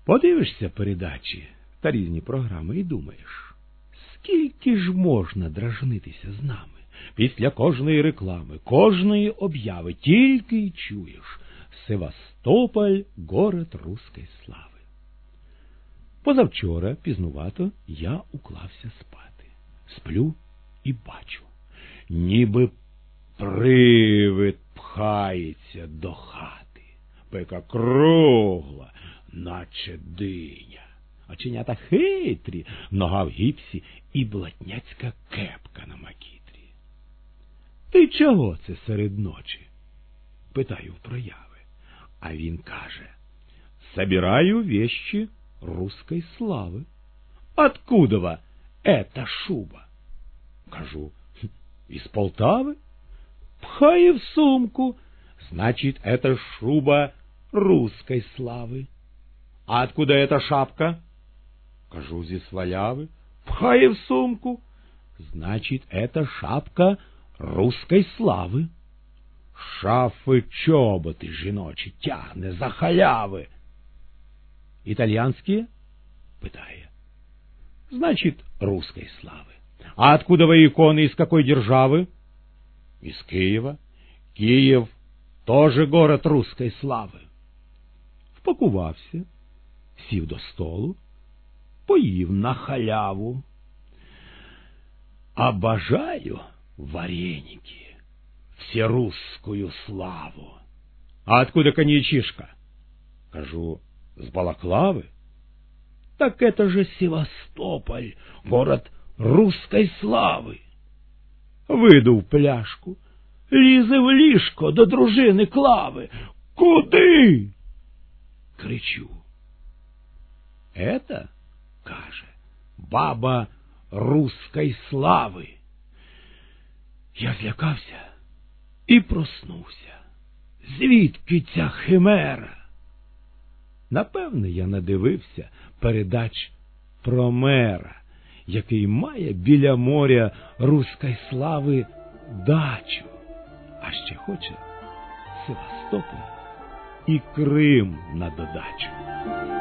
Подивишся передачі та різні програми і думаєш, скільки ж можна дражнитися з нами? Після кожної реклами, кожної обяви тільки й чуєш: Севастополь — город руської слави. Позавчора, пізнувато, я уклався спати. Сплю і бачу, ніби привид пхається до хати. Пика кругла, наче диня. Оченята хитрі, нога в гіпсі і блатняцька кепка на макітрі. Ти чого це серед ночі? Питаю в прояви. А він каже: собираю вещи русской славы. Откуда эта шуба? Кажу: из Полтавы. Пхаю в сумку. Значит, это шуба русской славы. А откуда эта шапка? Кажу: зі Сваляви. Пхаю в сумку. Значит, это шапка русской слави. Шафи чоботи жіночі тягне за халяви. Итальянские? Питає. Значит, русской славы. А откуда вы иконы, из какой державы? Из Киева. Киев тоже город русской слави. Впакувався, сів до столу, поїв на халяву. Обожаю вареники, всерусскую славу. А откуда коньячишка? Кажу: с Балаклавы. Так это же Севастополь, город русской слави. Видув пляшку, лізе в ліжко до дружини Клави. Куди? Кричу. Это, каже, баба русской слави. Я злякався і проснувся. Звідки ця химера? Напевне, я надивився передач про мера, який має біля моря руської слави дачу, а ще хоче Севастополь і Крим на додачу.